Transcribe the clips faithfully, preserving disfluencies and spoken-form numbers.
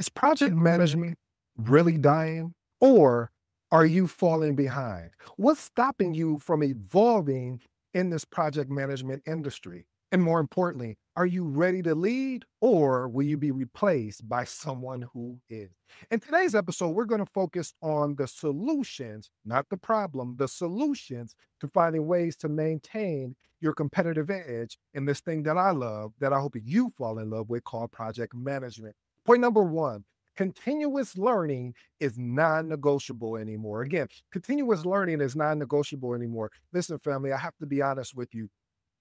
Is project management really dying, or are you falling behind? What's stopping you from evolving in this project management industry? And more importantly, are you ready to lead, or will you be replaced by someone who is? In today's episode, we're going to focus on the solutions, not the problem, the solutions to finding ways to maintain your competitive edge in this thing that I love, that I hope you fall in love with, called project management. Point number one, continuous learning is non-negotiable anymore. Again, continuous learning is non-negotiable anymore. Listen, family, I have to be honest with you.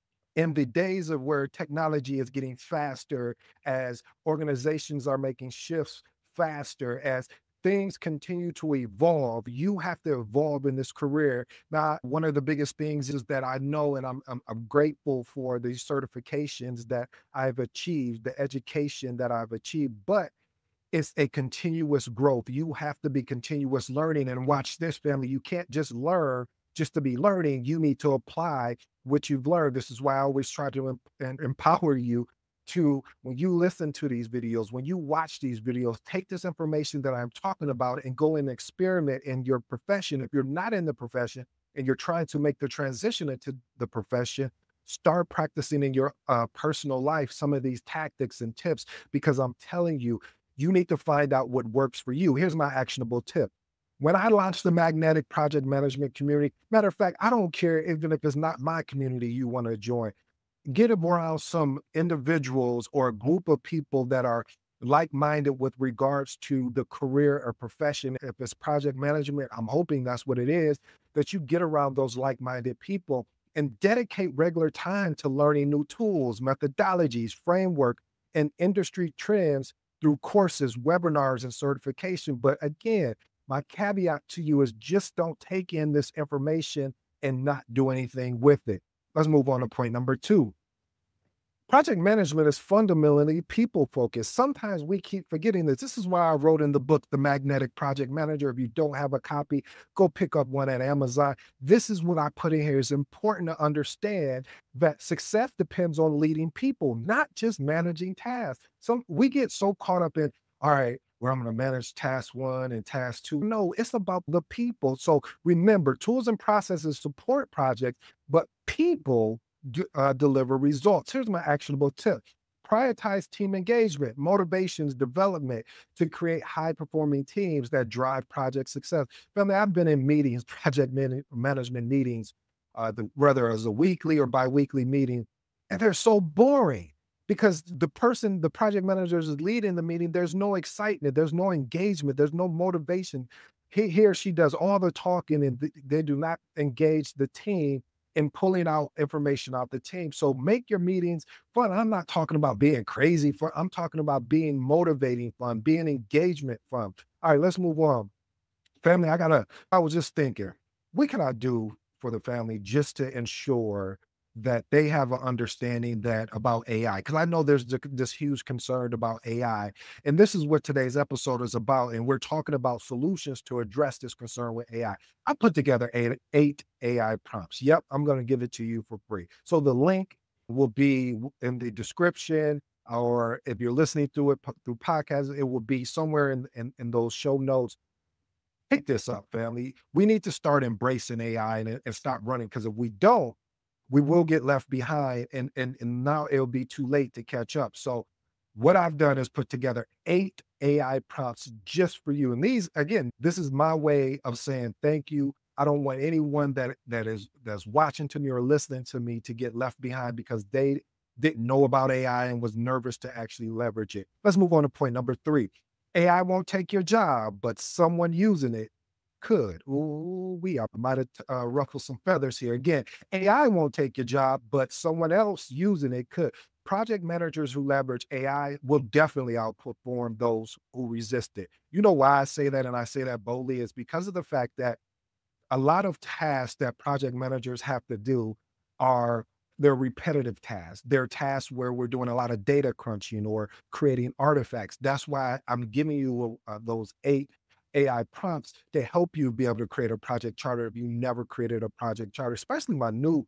In the days of where technology is getting faster, as organizations are making shifts faster, as things continue to evolve, you have to evolve in this career. Now, one of the biggest things is that I know, and I'm, I'm, I'm grateful for the certifications that I've achieved, the education that I've achieved, but it's a continuous growth. You have to be continuous learning. And watch this, family. You can't just learn just to be learning. You need to apply what you've learned. This is why I always try to em- and empower you to, when you listen to these videos, when you watch these videos, take this information that I'm talking about and go and experiment in your profession. If you're not in the profession and you're trying to make the transition into the profession, start practicing in your uh, personal life some of these tactics and tips, because I'm telling you, you need to find out what works for you. Here's my actionable tip. When I launched the Magnetic Project Management Community, matter of fact, I don't care even if it's not my community you want to join. Get around some individuals or a group of people that are like-minded with regards to the career or profession. If it's project management, I'm hoping that's what it is, that you get around those like-minded people and dedicate regular time to learning new tools, methodologies, framework, and industry trends through courses, webinars, and certification. But again, my caveat to you is just don't take in this information and not do anything with it. Let's move on to point number two. Project management is fundamentally people focused. Sometimes we keep forgetting this. This is why I wrote in the book, The Magnetic Project Manager. If you don't have a copy, go pick up one at Amazon. This is what I put in here. It's important to understand that success depends on leading people, not just managing tasks. Some we get so caught up in, all right, where I'm going to manage task one and task two. No, it's about the people. So remember, tools and processes support projects, but people d- uh, deliver results. Here's my actionable tip. Prioritize team engagement, motivations, development to create high performing teams that drive project success. Family, I've been in meetings, project man- management meetings, uh, the, whether as a weekly or bi-weekly meeting, and they're so boring because the person, the project manager is leading the meeting. There's no excitement. There's no engagement. There's no motivation. He, he or she does all the talking and th- they do not engage the team in pulling out information out the team. So make your meetings fun. I'm not talking about being crazy fun. I'm talking about being motivating fun, being engagement fun. All right, let's move on. Family, I gotta, I was just thinking, what can I do for the family just to ensure that they have an understanding that about A I? Because I know there's th- this huge concern about A I. And this is what today's episode is about. And we're talking about solutions to address this concern with A I. I I put together eight, eight A I prompts. Yep, I'm going to give it to you for free. So the link will be w- in the description, or if you're listening through it po- through podcast, it will be somewhere in, in, in those show notes. Pick this up, family. We need to start embracing A I and, and stop running, because if we don't, we will get left behind, and, and, and now it'll be too late to catch up. So what I've done is put together eight A I prompts just for you. And these, again, this is my way of saying thank you. I don't want anyone that that is that's watching to me or listening to me to get left behind because they didn't know about A I and was nervous to actually leverage it. Let's move on to point number three. A I won't take your job, but someone using it could. Ooh, we are might have uh, ruffled some feathers here. Again, A I won't take your job, but someone else using it could. Project managers who leverage A I will definitely outperform those who resist it. You know why I say that, and I say that boldly, is because of the fact that a lot of tasks that project managers have to do are they're repetitive tasks. They're tasks where we're doing a lot of data crunching or creating artifacts. That's why I'm giving you uh, those eight A I prompts to help you be able to create a project charter if you never created a project charter, especially my new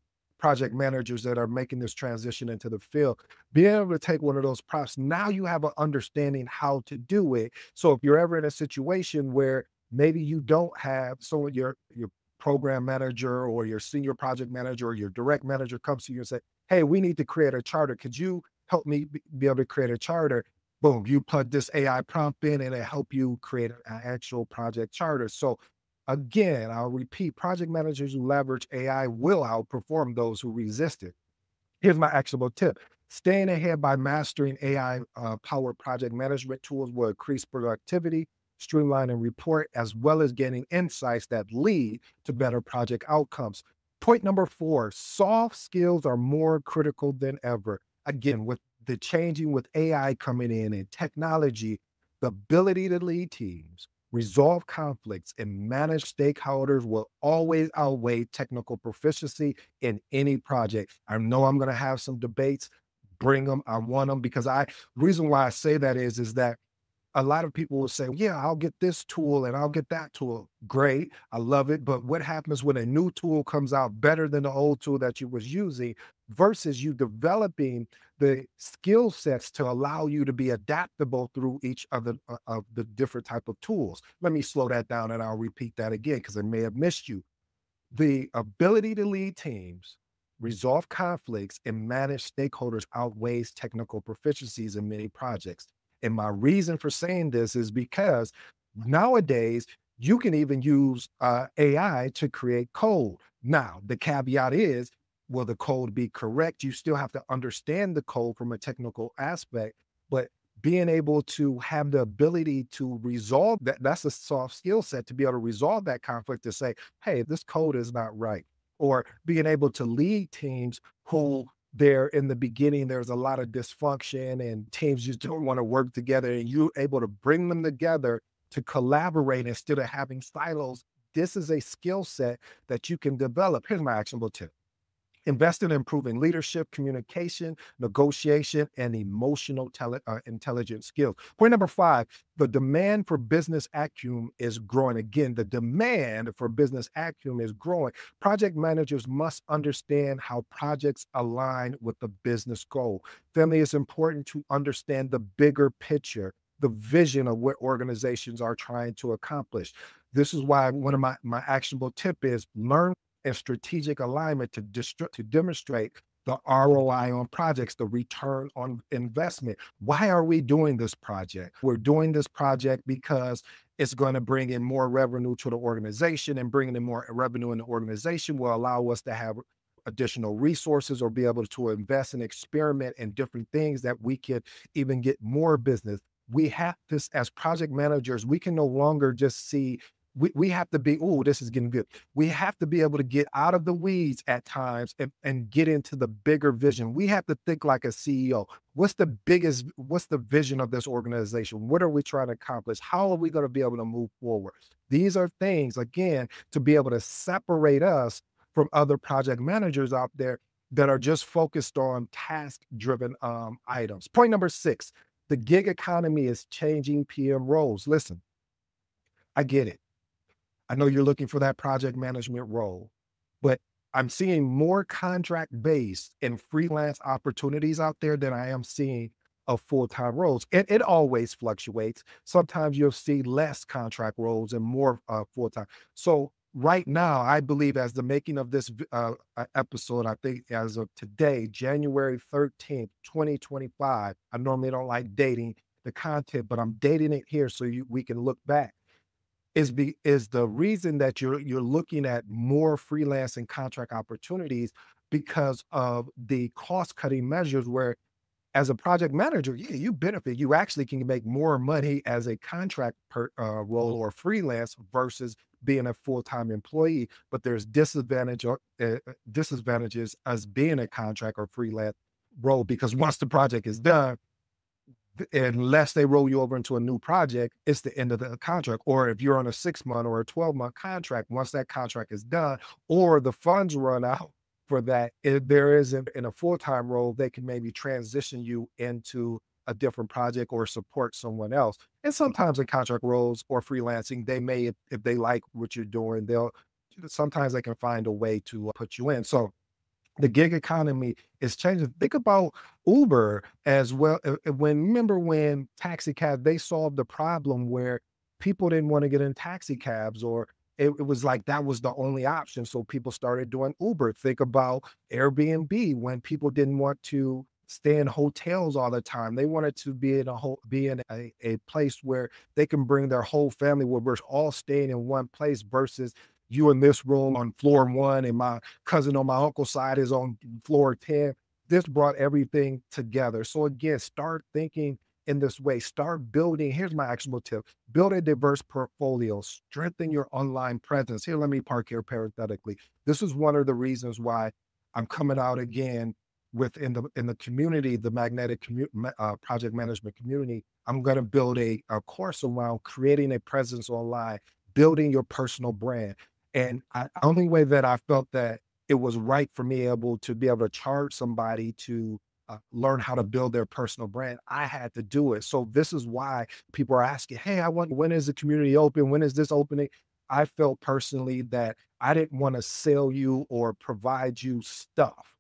project managers that are making this transition into the field, being able to take one of those prompts, now you have an understanding how to do it. So if you're ever in a situation where maybe you don't have someone, your your program manager or your senior project manager or your direct manager comes to you and say, hey, we need to create a charter. Could you help me be be able to create a charter? Boom, you plug this A I prompt in and it help you create an actual project charter. So again, I'll repeat, project managers who leverage A I will outperform those who resist it. Here's my actionable tip. Staying ahead by mastering A I uh, powered project management tools will increase productivity, streamline and report, as well as gaining insights that lead to better project outcomes. Point number four, soft skills are more critical than ever. Again, with the changing with A I coming in and technology, the ability to lead teams, resolve conflicts, and manage stakeholders will always outweigh technical proficiency in any project. I know I'm going to have some debates. Bring them. I want them because I, reason why I say that is, is that a lot of people will say, yeah, I'll get this tool and I'll get that tool. Great. I love it. But what happens when a new tool comes out better than the old tool that you was using versus you developing the skill sets to allow you to be adaptable through each other uh, of the different type of tools. Let me slow that down and I'll repeat that again because I may have missed you. The ability to lead teams, resolve conflicts, and manage stakeholders outweighs technical proficiencies in many projects. And my reason for saying this is because nowadays you can even use uh, A I to create code. Now, the caveat is, will the code be correct? You still have to understand the code from a technical aspect, but being able to have the ability to resolve that, that's a soft skill set to be able to resolve that conflict to say, hey, this code is not right. Or being able to lead teams who there in the beginning, there's a lot of dysfunction and teams just don't want to work together and you're able to bring them together to collaborate instead of having silos. This is a skill set that you can develop. Here's my actionable tip. Invest in improving leadership, communication, negotiation, and emotional tele- uh, intelligence skills. Point number five, the demand for business acumen is growing. Again, the demand for business acumen is growing. Project managers must understand how projects align with the business goal. Family, it's important to understand the bigger picture, the vision of what organizations are trying to accomplish. This is why one of my, my actionable tip is learn and strategic alignment to, dist- to demonstrate the R O I on projects, the return on investment. Why are we doing this project? We're doing this project because it's going to bring in more revenue to the organization, and bringing in more revenue in the organization will allow us to have additional resources or be able to invest and experiment in different things that we could even get more business. We have this as project managers, we can no longer just see we, we have to be, oh, this is getting good. We have to be able to get out of the weeds at times and, and get into the bigger vision. We have to think like a C E O. What's the biggest, what's the vision of this organization? What are we trying to accomplish? How are we going to be able to move forward? These are things, again, to be able to separate us from other project managers out there that are just focused on task-driven um, items. Point number six, the gig economy is changing P M roles. Listen, I get it. I know you're looking for that project management role, but I'm seeing more contract-based and freelance opportunities out there than I am seeing of full-time roles. It, it always fluctuates. Sometimes you'll see less contract roles and more uh, full-time. So right now, I believe as the making of this uh, uh, episode, I think as of today, January thirteenth, twenty twenty-five, I normally don't like dating the content, but I'm dating it here so you, we can look back. Is be is the reason that you're you're looking at more freelance and contract opportunities because of the cost-cutting measures where as a project manager, yeah, you benefit. You actually can make more money as a contract per, uh, role or freelance versus being a full-time employee. But there's disadvantage or uh, disadvantages as being a contract or freelance role because once the project is done, unless they roll you over into a new project, it's the end of the contract. Or if you're on a six month or a twelve month contract, once that contract is done or the funds run out for that, if there is in, in a full-time role, they can maybe transition you into a different project or support someone else. And sometimes in contract roles or freelancing, they may, if, if they like what you're doing, they'll sometimes they can find a way to put you in. So The gig economy is changing. Think about Uber as well. uh, uh, When remember when taxi cabs, they solved the problem where people didn't want to get in taxi cabs, or it, it was like that was the only option. So people started doing Uber. Think about Airbnb when people didn't want to stay in hotels all the time. They wanted to be in a whole be in a, a place where they can bring their whole family, where we're all staying in one place versus you in this room on floor one and my cousin on my uncle's side is on floor ten. This brought everything together. So again, start thinking in this way. Start building. Here's my actionable tip. Build a diverse portfolio. Strengthen your online presence. Here, let me park here parenthetically. This is one of the reasons why I'm coming out again within the in the community, the magnetic commu- ma- uh, project management community. I'm going to build a, a course around creating a presence online, building your personal brand. And I only way that I felt that it was right for me able to be able to charge somebody to uh, learn how to build their personal brand, I had to do it. So this is why people are asking, "Hey, I want when is the community open? When is this opening?" I felt personally that I didn't want to sell you or provide you stuff.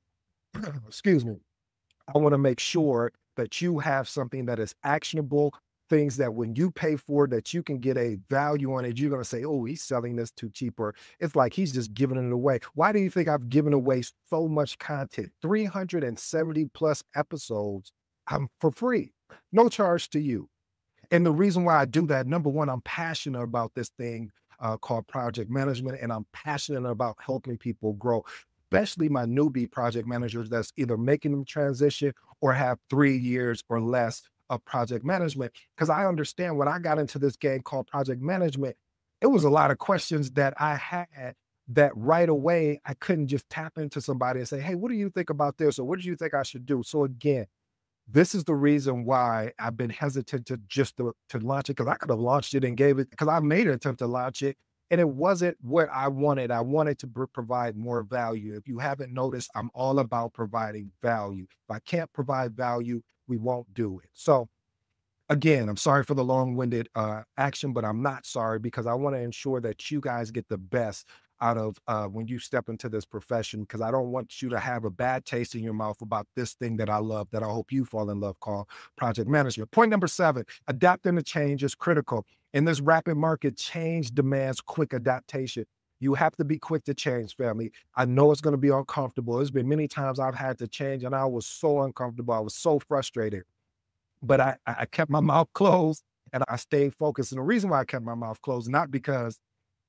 Excuse me. I want to make sure that you have something that is actionable, things that when you pay for that you can get a value on it. You're going to say, oh, he's selling this too cheap, or it's like he's just giving it away. Why do you think I've given away so much content? three hundred seventy plus episodes um, for free, no charge to you. And the reason why I do that, number one, I'm passionate about this thing uh, called project management, and I'm passionate about helping people grow, especially my newbie project managers that's either making them transition or have three years or less of project management. Because I understand when I got into this game called project management, it was a lot of questions that I had that right away I couldn't just tap into somebody and say, hey, what do you think about this? Or what do you think I should do? So again, this is the reason why I've been hesitant to just to, to launch it, because I could have launched it and gave it, because I made an attempt to launch it and it wasn't what I wanted. I wanted to pr- provide more value. If you haven't noticed, I'm all about providing value. If I can't provide value, we won't do it. So again, I'm sorry for the long-winded uh, action, but I'm not sorry because I want to ensure that you guys get the best out of uh, when you step into this profession, because I don't want you to have a bad taste in your mouth about this thing that I love, that I hope you fall in love, called project management. Point number seven, adapting to change is critical. In this rapid market, change demands quick adaptation. You have to be quick to change, family. I know it's going to be uncomfortable. There's been many times I've had to change and I was so uncomfortable. I was so frustrated, but I, I kept my mouth closed and I stayed focused. And the reason why I kept my mouth closed, not because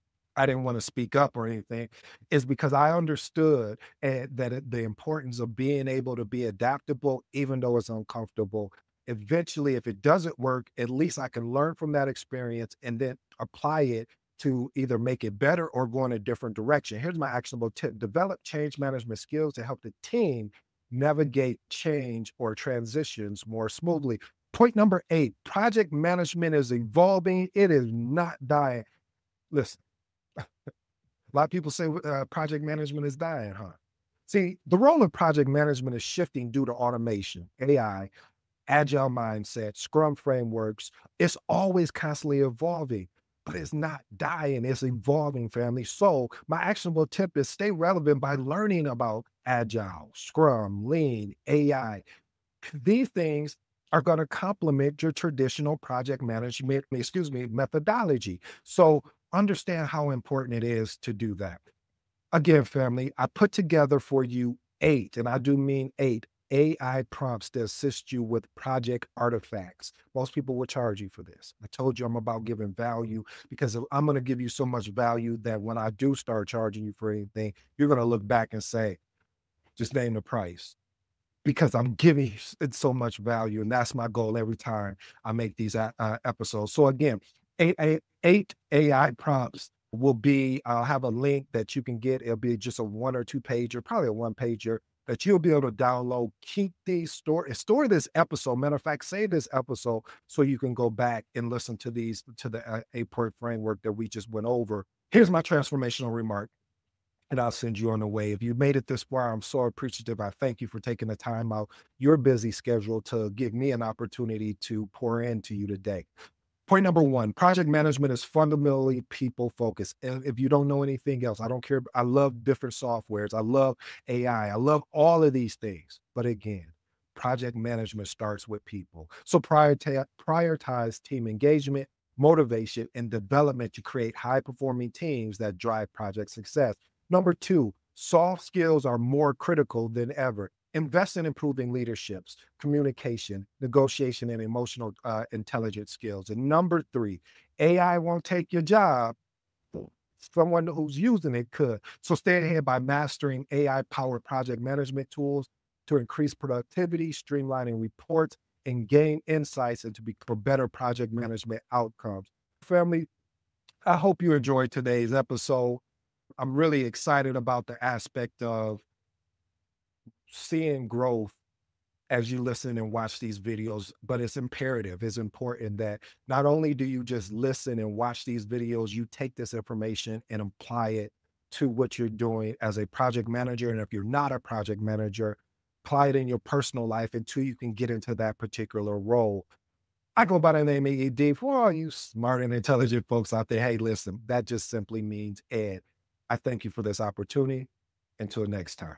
I didn't want to speak up or anything, is because I understood eh, that it, the importance of being able to be adaptable, even though it's uncomfortable. Eventually, if it doesn't work, at least I can learn from that experience and then apply it to either make it better or go in a different direction. Here's my actionable tip: develop change management skills to help the team navigate change or transitions more smoothly. Point number eight, project management is evolving, it is not dying. Listen, a lot of people say uh, project management is dying, huh? See, the role of project management is shifting due to automation, A I, agile mindset, scrum frameworks. It's always constantly evolving, but it's not dying, it's evolving, family. So my actionable tip is stay relevant by learning about agile, scrum, lean, A I. These things are going to complement your traditional project management, excuse me, methodology. So understand how important it is to do that. Again, family, I put together for you eight, and I do mean eight A I prompts to assist you with project artifacts. Most people will charge you for this. I told you I'm about giving value, because I'm going to give you so much value that when I do start charging you for anything, you're going to look back and say, just name the price, because I'm giving it so much value. And that's my goal every time I make these uh, uh, episodes. So again, eight, eight, eight A I prompts will be, I'll have a link that you can get. It'll be just a one or two pager, probably a one pager that you'll be able to download, keep these, store, store this episode. Matter of fact, save this episode so you can go back and listen to these, to the uh, eight point framework that we just went over. Here's my transformational remark, and I'll send you on the way. If you made it this far, I'm so appreciative. I thank you for taking the time out your busy schedule to give me an opportunity to pour into you today. Point number one, project management is fundamentally people focused. And if you don't know anything else, I don't care. I love different softwares. I love A I. I I love all of these things. But again, project management starts with people. So prioritize, prioritize team engagement, motivation, and development to create high performing teams that drive project success. Number two, soft skills are more critical than ever. Invest in improving leaderships, communication, negotiation, and emotional uh, intelligence skills. And number three, A I won't take your job. Someone who's using it could. So stay ahead by mastering A I-powered project management tools to increase productivity, streamlining reports, and gain insights into be, for better project management outcomes. Family, I hope you enjoyed today's episode. I'm really excited about the aspect of seeing growth as you listen and watch these videos, but it's imperative, it's important that not only do you just listen and watch these videos, you take this information and apply it to what you're doing as a project manager. And if you're not a project manager, apply it in your personal life until you can get into that particular role. I go by the name of E D. For all you smart and intelligent folks out there, hey, listen, that just simply means Ed. I thank you for this opportunity. Until next time.